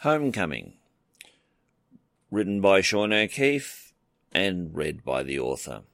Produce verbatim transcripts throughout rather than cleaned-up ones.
Homecoming, written by Sean O'Keefe and read by the author.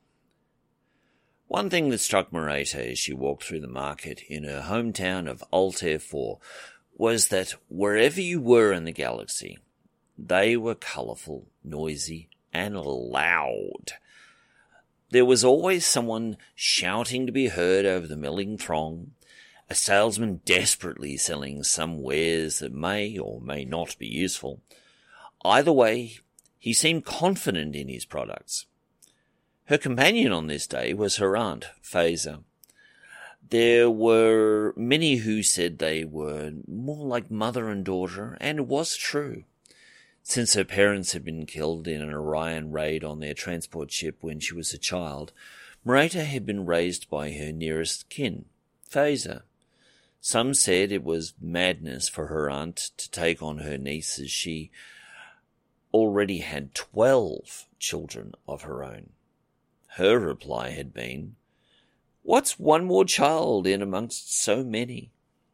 One thing that struck Mareta as she walked through the market in her hometown of Altair four was that wherever you were in the galaxy, they were colourful, noisy, and loud. There was always someone shouting to be heard over the milling throng, a salesman desperately selling some wares that may or may not be useful. Either way, he seemed confident in his products. Her companion on this day was her aunt, Phaser. There were many who said they were more like mother and daughter, and it was true. Since her parents had been killed in an Orion raid on their transport ship when she was a child, Mareta had been raised by her nearest kin, Phaser. Some said it was madness for her aunt to take on her niece, as she already had twelve children of her own. Her reply had been, "What's one more child in amongst so many?"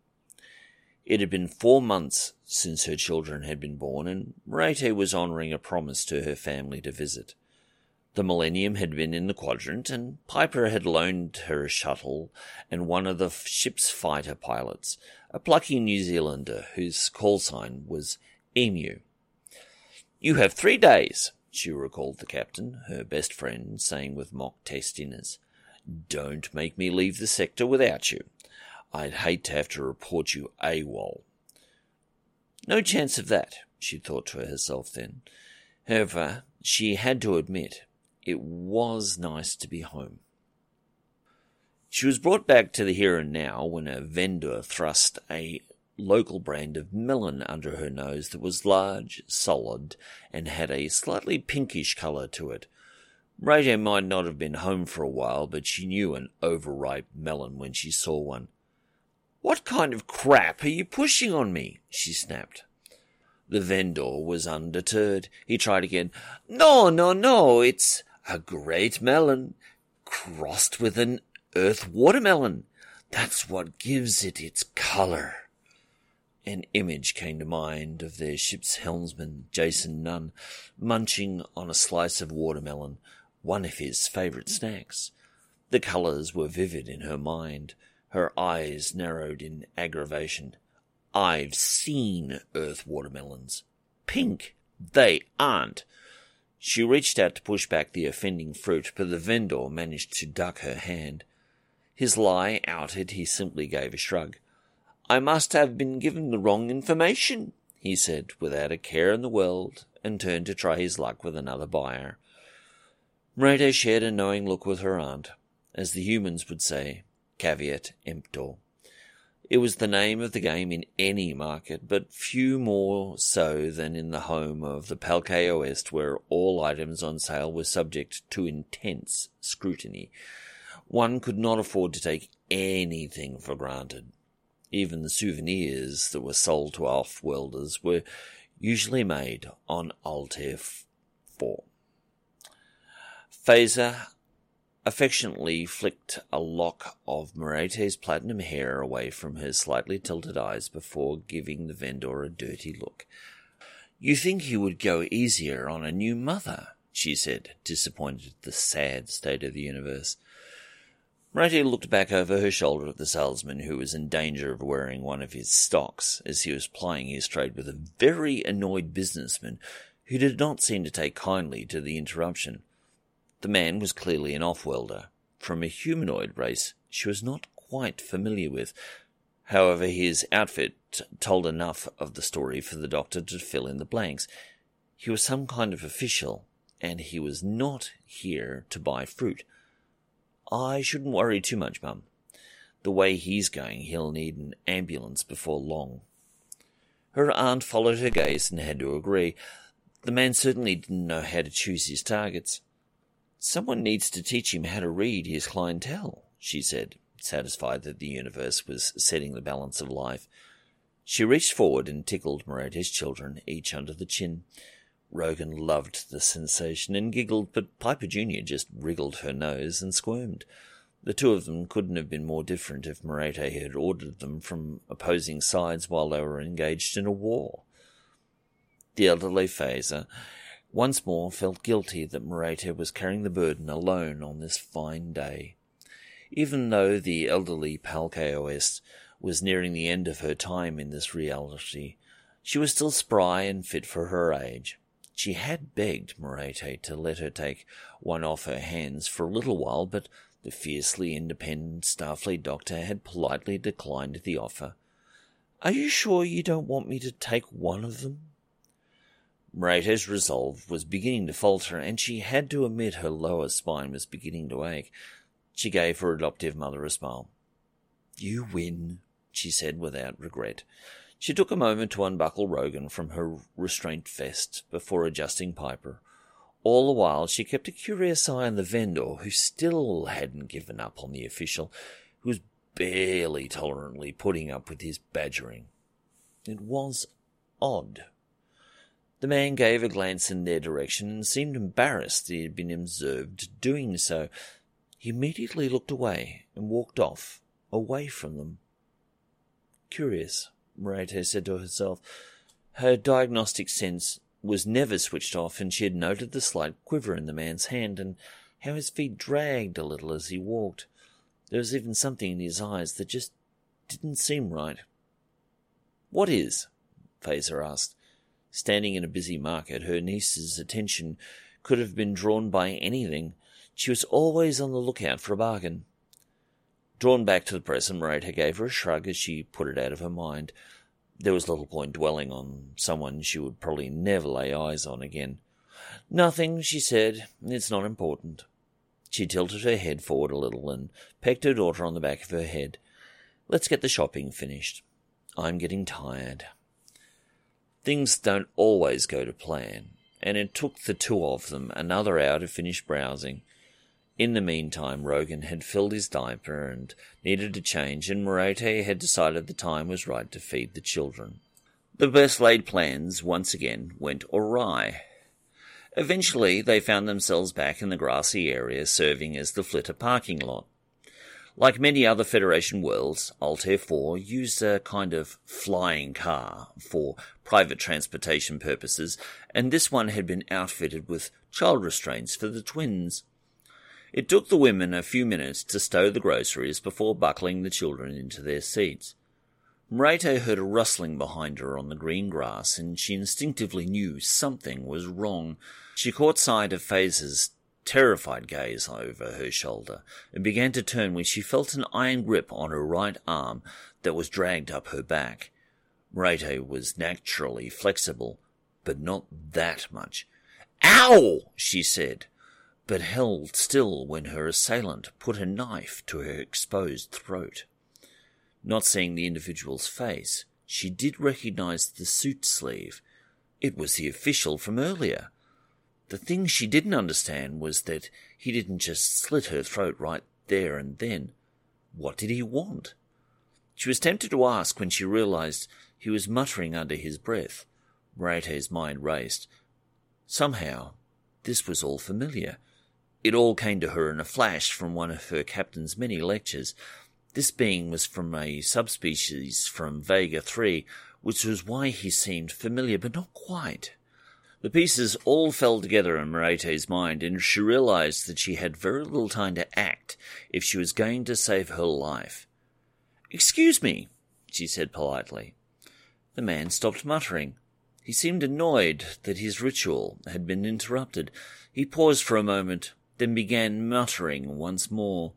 It had been four months since her children had been born, and Mareta was honouring a promise to her family to visit. The Millennium had been in the quadrant, and Piper had loaned her a shuttle and one of the ship's fighter pilots, a plucky New Zealander whose call sign was Emu. "You have three days," she recalled the captain, her best friend, saying with mock testiness. "Don't make me leave the sector without you. I'd hate to have to report you AWOL." No chance of that, she thought to herself then. However, she had to admit, it was nice to be home. She was brought back to the here and now when a vendor thrust a local brand of melon under her nose that was large, solid, and had a slightly pinkish colour to it. Mareta might not have been home for a while, but she knew an overripe melon when she saw one. "What kind of crap are you pushing on me?" she snapped. The vendor was undeterred. He tried again. "No, no, no, it's a great melon, crossed with an earth watermelon. That's what gives it its colour." An image came to mind of their ship's helmsman, Jason Nunn, munching on a slice of watermelon, one of his favourite snacks. The colours were vivid in her mind. Her eyes narrowed in aggravation. "I've seen earth watermelons. Pink. They aren't." She reached out to push back the offending fruit, but the vendor managed to duck her hand. His lie outed, he simply gave a shrug. "I must have been given the wrong information," he said, without a care in the world, and turned to try his luck with another buyer. Mareta shared a knowing look with her aunt, as the humans would say, caveat emptor. It was the name of the game in any market, but few more so than in the home of the Palkeo Est, where all items on sale were subject to intense scrutiny. One could not afford to take anything for granted. Even the souvenirs that were sold to off-worlders were usually made on Altair four. Phaser affectionately flicked a lock of Mareta's platinum hair away from her slightly tilted eyes before giving the vendor a dirty look. "You think you would go easier on a new mother," she said, disappointed at the sad state of the universe. Mareta looked back over her shoulder at the salesman, who was in danger of wearing one of his stocks as he was plying his trade with a very annoyed businessman who did not seem to take kindly to the interruption. The man was clearly an off-worlder, from a humanoid race she was not quite familiar with. However, his outfit t- told enough of the story for the doctor to fill in the blanks. He was some kind of official, and he was not here to buy fruit. "I shouldn't worry too much, Mum. The way he's going, he'll need an ambulance before long." Her aunt followed her gaze and had to agree. The man certainly didn't know how to choose his targets. "Someone needs to teach him how to read his clientele," she said, satisfied that the universe was setting the balance of life. She reached forward and tickled Mareta's children, each under the chin. Rogan loved the sensation and giggled, but Piper Junior just wriggled her nose and squirmed. The two of them couldn't have been more different if Mareta had ordered them from opposing sides while they were engaged in a war. The elderly Phaser once more felt guilty that Morete was carrying the burden alone on this fine day. Even though the elderly Palkaoest was nearing the end of her time in this reality, she was still spry and fit for her age. She had begged Morete to let her take one off her hands for a little while, but the fiercely independent Starfleet doctor had politely declined the offer. "Are you sure you don't want me to take one of them?" Morete's resolve was beginning to falter, and she had to admit her lower spine was beginning to ache. She gave her adoptive mother a smile. "You win," she said without regret. She took a moment to unbuckle Rogan from her restraint vest before adjusting Piper. All the while she kept a curious eye on the vendor, who still hadn't given up on the official, who was barely tolerantly putting up with his badgering. It was odd. The man gave a glance in their direction and seemed embarrassed that he had been observed doing so. He immediately looked away and walked off, away from them. Curious, Morete said to herself. Her diagnostic sense was never switched off, and she had noted the slight quiver in the man's hand and how his feet dragged a little as he walked. There was even something in his eyes that just didn't seem right. "What is?" Phaser asked. Standing in a busy market, her niece's attention could have been drawn by anything. She was always on the lookout for a bargain. Drawn back to the present, Morete gave her a shrug as she put it out of her mind. There was little point dwelling on someone she would probably never lay eyes on again. "Nothing," she said. "It's not important." She tilted her head forward a little and pecked her daughter on the back of her head. "Let's get the shopping finished. I'm getting tired." Things don't always go to plan, and it took the two of them another hour to finish browsing. In the meantime, Rogan had filled his diaper and needed to change, and Morete had decided the time was right to feed the children. The best-laid plans once again went awry. Eventually, they found themselves back in the grassy area serving as the Flitter parking lot. Like many other Federation worlds, Altair four used a kind of flying car for private transportation purposes, and this one had been outfitted with child restraints for the twins. It took the women a few minutes to stow the groceries before buckling the children into their seats. Morete heard a rustling behind her on the green grass, and she instinctively knew something was wrong. She caught sight of Phaser's terrified gaze over her shoulder, and began to turn when she felt an iron grip on her right arm that was dragged up her back. Morete was naturally flexible, but not that much. "Ow!" she said, but held still when her assailant put a knife to her exposed throat. Not seeing the individual's face, she did recognize the suit sleeve. It was the official from earlier. The thing she didn't understand was that he didn't just slit her throat right there and then. What did he want? She was tempted to ask when she realized he was muttering under his breath. Morete's mind raced. Somehow, this was all familiar. It all came to her in a flash from one of her captain's many lectures. This being was from a subspecies from Vega three, which was why he seemed familiar, but not quite. The pieces all fell together in Morete's mind, and she realized that she had very little time to act if she was going to save her life. "Excuse me," she said politely. The man stopped muttering. He seemed annoyed that his ritual had been interrupted. He paused for a moment, then began muttering once more.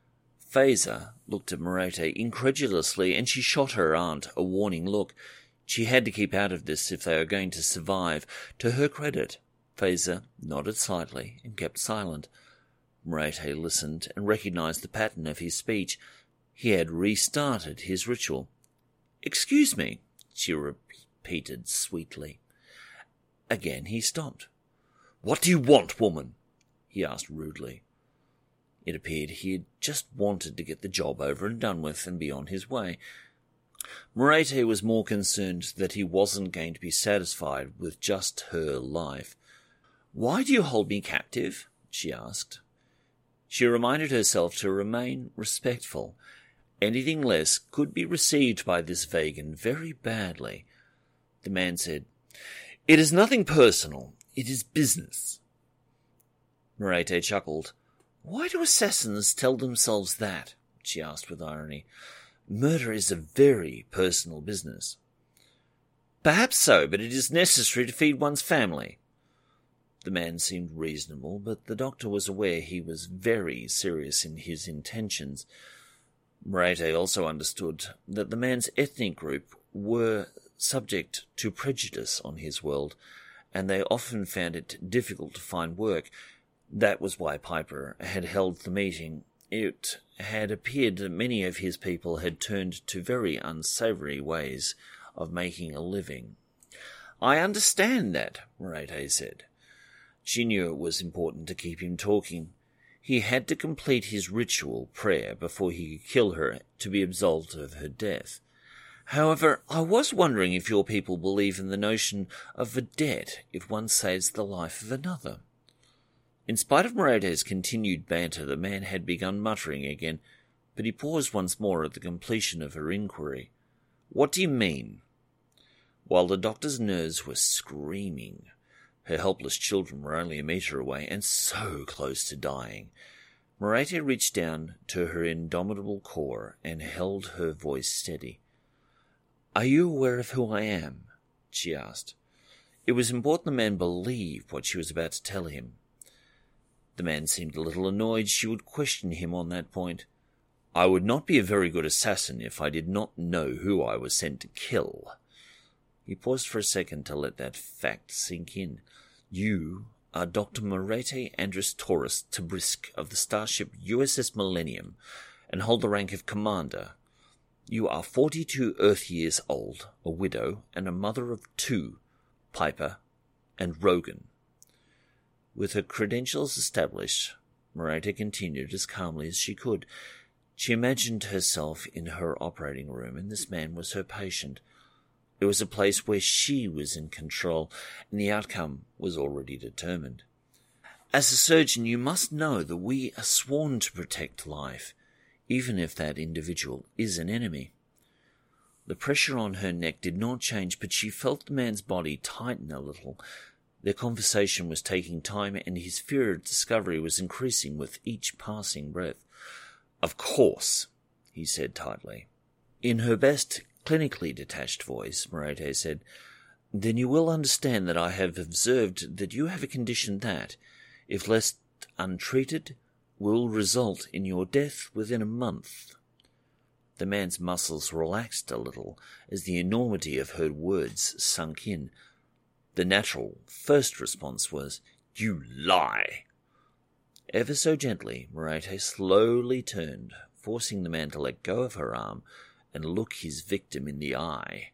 Phaser looked at Morete incredulously, and she shot her aunt a warning look. She had to keep out of this if they were going to survive. To her credit, Phaser nodded slightly and kept silent. Morete listened and recognized the pattern of his speech. He had restarted his ritual. "Excuse me," she repeated sweetly. Again he stopped. "What do you want, woman?" he asked rudely. It appeared he had just wanted to get the job over and done with and be on his way. Morete was more concerned that he wasn't going to be satisfied with just her life. "Why do you hold me captive?" she asked. She reminded herself to remain respectful. Anything less could be received by this Vegan very badly. The man said, It is nothing personal. It is business. Moretti chuckled. Why do assassins tell themselves that? She asked with irony. Murder is a very personal business. Perhaps so, but it is necessary to feed one's family. The man seemed reasonable, but the doctor was aware he was very serious in his intentions. Moretti also understood that the man's ethnic group were subject to prejudice on his world, and they often found it difficult to find work. That was why Piper had held the meeting. It had appeared that many of his people had turned to very unsavoury ways of making a living. I understand that, Moretti said. She knew it was important to keep him talking. He had to complete his ritual prayer before he could kill her to be absolved of her death. However, I was wondering if your people believe in the notion of a debt if one saves the life of another. In spite of Moretti's continued banter, the man had begun muttering again, but he paused once more at the completion of her inquiry. What do you mean? While the doctor's nerves were screaming, her helpless children were only a metre away and so close to dying, Moretti reached down to her indomitable core and held her voice steady. Are you aware of who I am? She asked. It was important the man believe what she was about to tell him. The man seemed a little annoyed she would question him on that point. I would not be a very good assassin if I did not know who I was sent to kill. He paused for a second to let that fact sink in. You are Doctor Moretti Andrus Taurus Tobrisk of the starship U S S Millennium and hold the rank of Commander. You are forty-two Earth years old, a widow, and a mother of two, Piper and Rogan. With her credentials established, Moretti continued as calmly as she could. She imagined herself in her operating room, and this man was her patient. It was a place where she was in control, and the outcome was already determined. As a surgeon, you must know that we are sworn to protect life, even if that individual is an enemy. The pressure on her neck did not change, but she felt the man's body tighten a little. Their conversation was taking time, and his fear of discovery was increasing with each passing breath. Of course, he said tightly. In her best clinically detached voice, Moretti said, Then you will understand that I have observed that you have a condition that, if left untreated, will result in your death within a month. The man's muscles relaxed a little as the enormity of her words sunk in. The natural first response was, You lie! Ever so gently, Moretti slowly turned, forcing the man to let go of her arm and look his victim in the eye.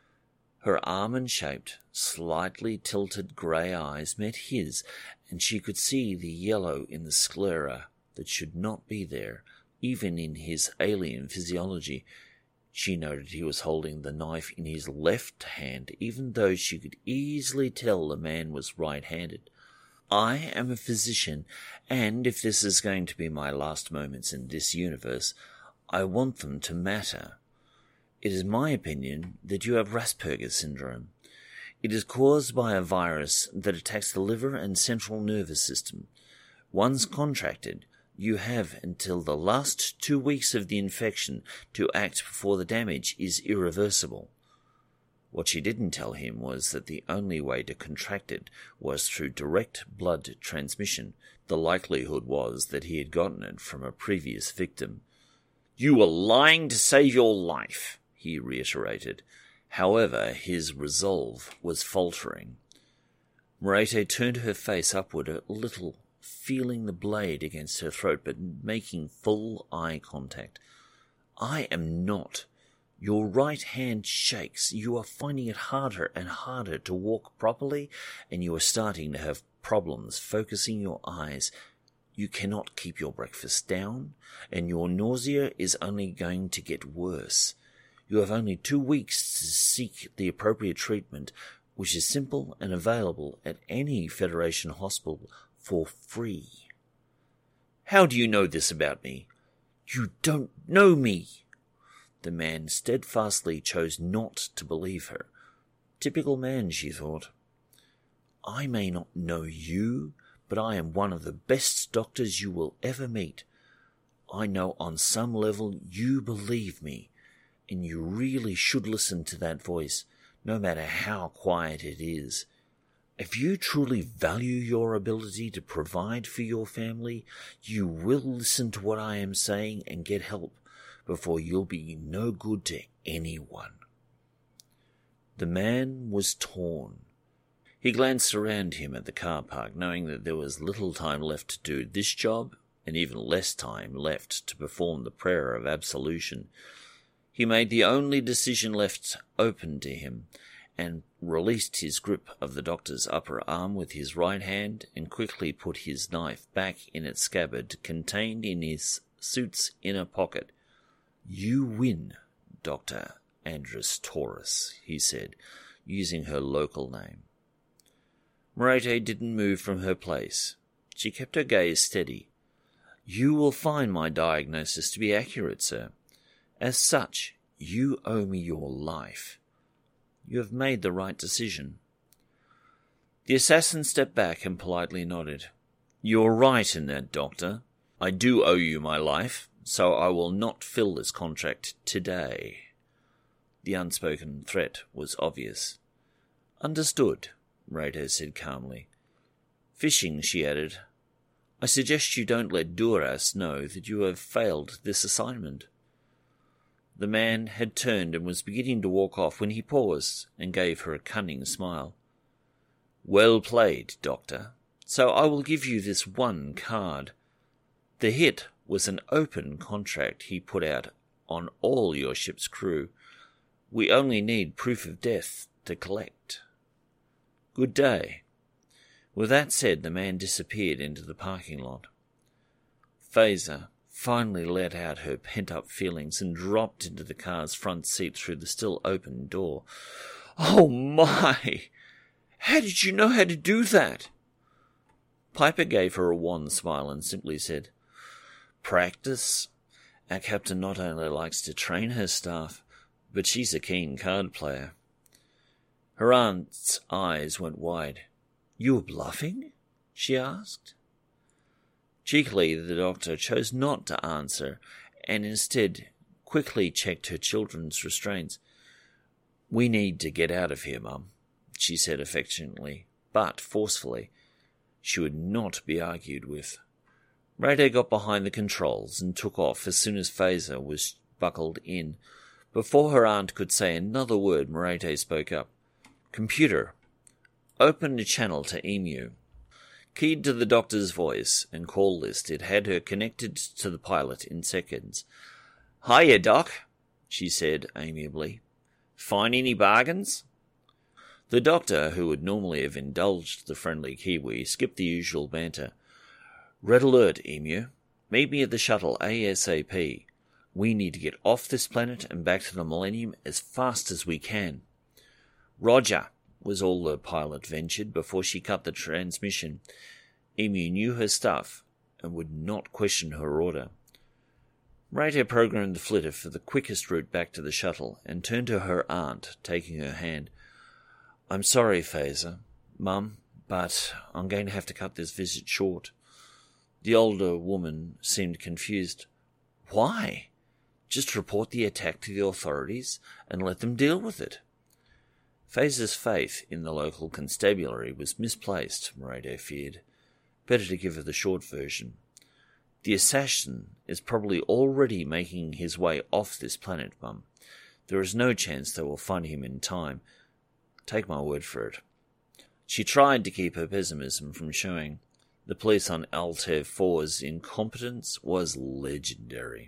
Her almond-shaped, slightly tilted grey eyes met his, and she could see the yellow in the sclera that should not be there, even in his alien physiology. She noted he was holding the knife in his left hand, even though she could easily tell the man was right-handed. I am a physician, and if this is going to be my last moments in this universe, I want them to matter. It is my opinion that you have Rasperger syndrome. It is caused by a virus that attacks the liver and central nervous system. Once contracted, you have until the last two weeks of the infection to act before the damage is irreversible. What she didn't tell him was that the only way to contract it was through direct blood transmission. The likelihood was that he had gotten it from a previous victim. You were lying to save your life, he reiterated. However, his resolve was faltering. Moretti turned her face upward a little, feeling the blade against her throat, but making full eye contact. I am not. Your right hand shakes. You are finding it harder and harder to walk properly, and you are starting to have problems focusing your eyes. You cannot keep your breakfast down, and your nausea is only going to get worse. You have only two weeks to seek the appropriate treatment, which is simple and available at any Federation hospital for free. How do you know this about me? You don't know me. The man steadfastly chose not to believe her. Typical man, she thought. I may not know you, but I am one of the best doctors you will ever meet. I know on some level you believe me, and you really should listen to that voice, no matter how quiet it is. If you truly value your ability to provide for your family, you will listen to what I am saying and get help before you'll be no good to anyone. The man was torn. He glanced around him at the car park, knowing that there was little time left to do this job and even less time left to perform the prayer of absolution. He made the only decision left open to him and released his grip of the doctor's upper arm with his right hand and quickly put his knife back in its scabbard contained in his suit's inner pocket. "You win, Doctor Andrus Taurus," he said, using her local name. Moretti didn't move from her place. She kept her gaze steady. "You will find my diagnosis to be accurate, sir. As such, you owe me your life. You have made the right decision." The assassin stepped back and politely nodded. "You're right in that, Doctor. I do owe you my life, so I will not fill this contract today." The unspoken threat was obvious. "Understood," Moretti said calmly. Fishing, she added, "I suggest you don't let Duras know that you have failed this assignment." The man had turned and was beginning to walk off when he paused and gave her a cunning smile. "Well played, Doctor. So I will give you this one card. The hit was an open contract he put out on all your ship's crew. We only need proof of death to collect. Good day." With that said, the man disappeared into the parking lot. Faiza finally let out her pent-up feelings and dropped into the car's front seat through the still open door. "Oh my! How did you know how to do that?" Piper gave her a wan smile and simply said, "Practice. Our captain not only likes to train her staff, but she's a keen card player." Her aunt's eyes went wide. "You were bluffing?" she asked. Cheekily, the doctor chose not to answer, and instead quickly checked her children's restraints. "We need to get out of here, Mum," she said affectionately, but forcefully. She would not be argued with. Moretti got behind the controls and took off as soon as Faiza was buckled in. Before her aunt could say another word, Moretti spoke up. "Computer, open a channel to Emu." Keyed to the doctor's voice and call list, it had her connected to the pilot in seconds. "Hiya, Doc," she said amiably. "Find any bargains?" The doctor, who would normally have indulged the friendly Kiwi, skipped the usual banter. "Red alert, Emu. Meet me at the shuttle ASAP. We need to get off this planet and back to the Millennium as fast as we can." "Roger," was all the pilot ventured before she cut the transmission. Emu knew her stuff and would not question her order. Moretti programmed the flitter for the quickest route back to the shuttle and turned to her aunt, taking her hand. "I'm sorry, Faiza, Mum, but I'm going to have to cut this visit short." The older woman seemed confused. "Why? Just report the attack to the authorities and let them deal with it." Faiza's faith in the local constabulary was misplaced, Moretti feared. Better to give her the short version. "The assassin is probably already making his way off this planet, Mum. There is no chance they will find him in time. Take my word for it." She tried to keep her pessimism from showing. The police on Altair four's incompetence was legendary.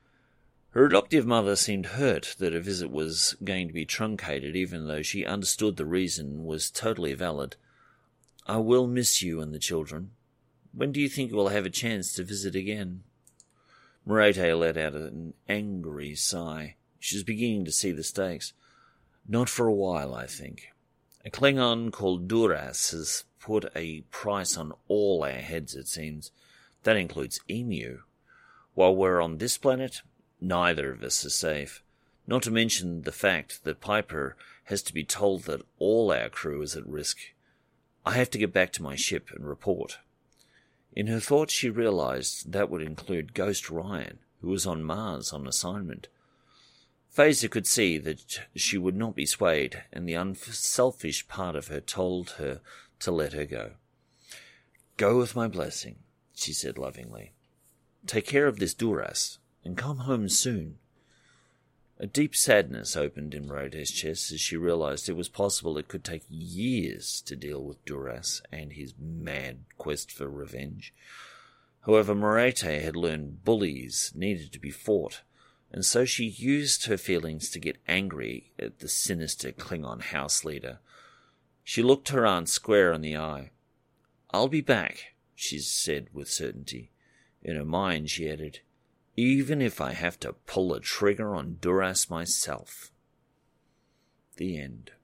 Her adoptive mother seemed hurt that her visit was going to be truncated, even though she understood the reason was totally valid. "I will miss you and the children. When do you think we'll have a chance to visit again?" Moretti let out an angry sigh. She was beginning to see the stakes. "Not for a while, I think. A Klingon called Duras has put a price on all our heads, it seems. That includes Emu. While we're on this planet, neither of us is safe. Not to mention the fact that Piper has to be told that all our crew is at risk. I have to get back to my ship and report. In her thoughts, she realized that would include Ghost Ryan, who was on Mars on assignment. Phaser could see that she would not be swayed, and the unselfish part of her told her to let her go. Go with my blessing, she said lovingly. Take care of this Duras, and come home soon. A deep sadness opened in Morete's chest as she realized it was possible it could take years to deal with Duras and his mad quest for revenge. However, Morete had learned bullies needed to be fought, and so she used her feelings to get angry at the sinister Klingon house leader. She looked her aunt square in the eye. I'll be back, she said with certainty. In her mind, she added, even if I have to pull a trigger on Duras myself. The end.